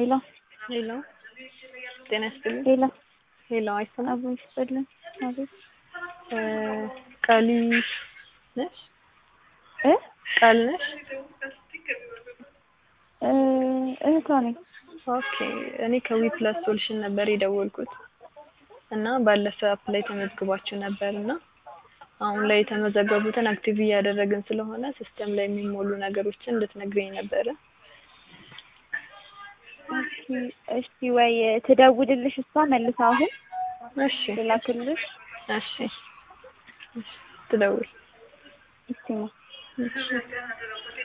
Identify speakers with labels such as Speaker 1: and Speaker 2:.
Speaker 1: ሄሎ
Speaker 2: ሄሎ ጤና ይስጥልኝ።
Speaker 1: ሄሎ
Speaker 2: ሄሎ አይሰማም?
Speaker 1: አቦ ይስጥልኝ። አቤት
Speaker 2: ቃሊ ነሽ?
Speaker 1: እ
Speaker 2: ቃል ነሽ?
Speaker 1: እህቷ ነኝ።
Speaker 2: ኦኬ እኔ ከዊፕላስ ሶሉሽን ነበር የደወልኩት እና ባለፈ አፕ ላይ ተመዝግባችሁ ነበር እና አሁን ላይ የተመዘገቡትን አክቲቭ እያደረግን ስለሆነ ሲስተም ላይ የሚሞሉ ነገሮችን እንድትነግሪኝ ነበረ።
Speaker 1: እሺ ወይ ትደውልልሽ እሷ መልሳ አሁን
Speaker 2: እሺ
Speaker 1: ልላክልሽ?
Speaker 2: እሺ ትደውል።
Speaker 1: እሺ ነው።
Speaker 2: እሺ